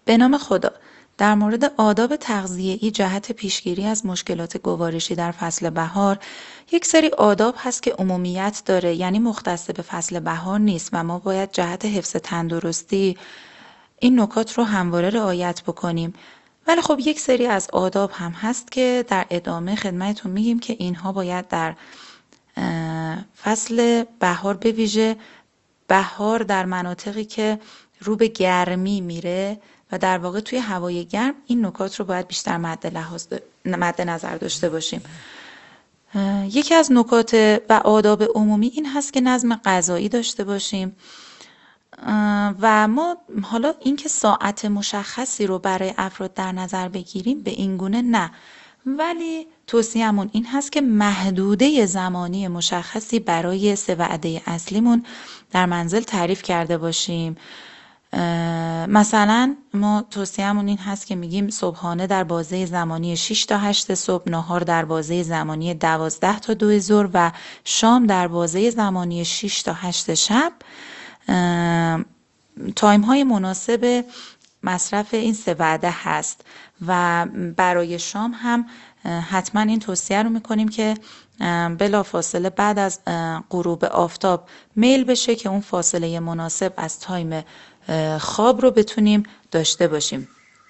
به نام خدا، در مورد آداب تغذیه‌ای جهت پیشگیری از مشکلات گوارشی در فصل بهار، یک سری آداب هست که عمومیت داره، یعنی مختص به فصل بهار نیست و ما باید جهت حفظ تندرستی این نکات رو همواره رعایت بکنیم. ولی خب یک سری از آداب هم هست که در ادامه خدمتتون میگیم که اینها باید در فصل بهار به ویژه بهار در مناطقی که رو به گرمی میره و در واقع توی هوای گرم این نکات رو باید بیشتر مد نظر داشته باشیم. یکی از نکات و آداب عمومی این هست که نظم غذایی داشته باشیم و ما حالا اینکه ساعت مشخصی رو برای افراد در نظر بگیریم به این گونه نه، ولی توصیه‌مون این هست که محدوده زمانی مشخصی برای 3 وعده اصلیمون در منزل تعریف کرده باشیم. مثلا ما توصیه‌مون این هست که میگیم صبحانه در بازه زمانی 6 تا 8 صبح، نهار در بازه زمانی 12 تا 2 ظهر و شام در بازه زمانی 6 تا 8 شب. تایم های مناسب مصرف این 3 وعده هست و برای شام هم حتما این توصیه رو میکنیم که بلا فاصله بعد از غروب آفتاب میل بشه که اون فاصله مناسب از تایم خواب رو بتونیم داشته باشیم.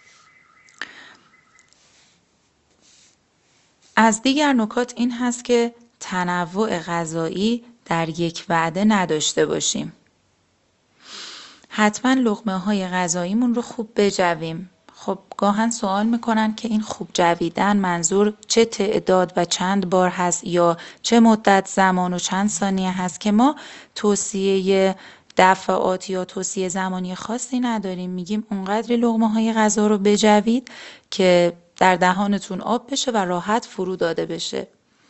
از دیگر نکات این هست که تنوع غذایی در یک وعده نداشته باشیم. حتما لقمه های غذاییمون رو خوب بجویم. خب گاهن سوال میکنن که این خوب جویدن منظور چه تعداد و چند بار هست یا چه مدت زمان و چند ثانیه هست، که ما توصیه دفعات یا توصیه زمانی خاصی نداریم. میگیم اونقدری لقمه های غذا رو بجوید که در دهانتون آب بشه و راحت فرو داده بشه.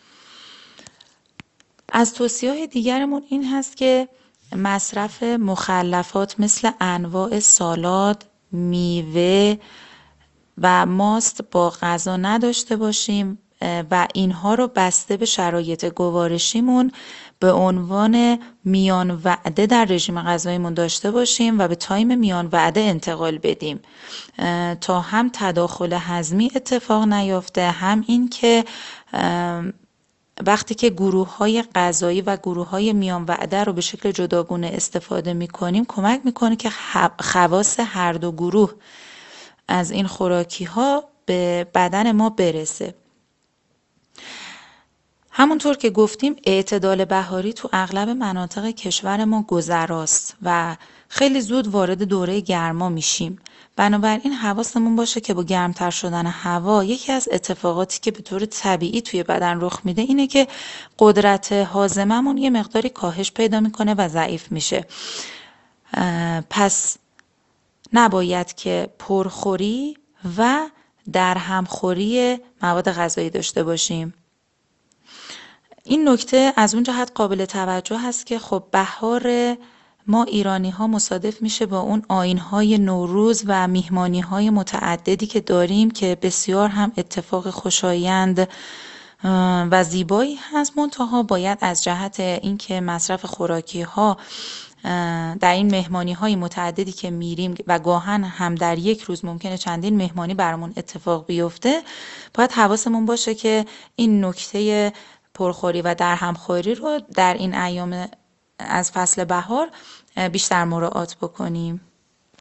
از توصیه‌های دیگرمون این هست که مصرف مخلفات مثل انواع سالاد، میوه و ماست با غذا نداشته باشیم و اینها رو بسته به شرایط گوارشیمون به عنوان میان وعده در رژیم غذاییمون داشته باشیم و به تایم میان وعده انتقال بدیم تا هم تداخل هضمی اتفاق نیافته، هم این که وقتی که گروه‌های غذایی و گروه‌های میان وعده رو به شکل جداگونه استفاده می‌کنیم کمک می‌کنه که خواص هر دو گروه از این خوراکی‌ها به بدن ما برسه. همونطور که گفتیم اعتدال بهاری تو اغلب مناطق کشور ما گذراست و خیلی زود وارد دوره گرما میشیم. بنابراین حواسمون باشه که با گرمتر شدن هوا یکی از اتفاقاتی که به طور طبیعی توی بدن رخ میده اینه که قدرت هاضمه‌مون یه مقداری کاهش پیدا میکنه و ضعیف میشه. پس نباید که پرخوری و در همخوری مواد غذایی داشته باشیم. این نکته از اون جهت قابل توجه هست که خب بهار ما ایرانی ها مصادف میشه با اون آیین‌های نوروز و میهمانی‌های متعددی که داریم که بسیار هم اتفاق خوشایند و زیبایی هست. منتها باید از جهت اینکه مصرف خوراکی ها در این مهمانی های متعددی که میریم و گاهن هم در یک روز ممکنه چندین مهمانی برامون اتفاق بیفته، باید حواسمون باشه که این نکته پرخوری و در همخوری رو در این ایام از فصل بهار بیشتر مراعات بکنیم.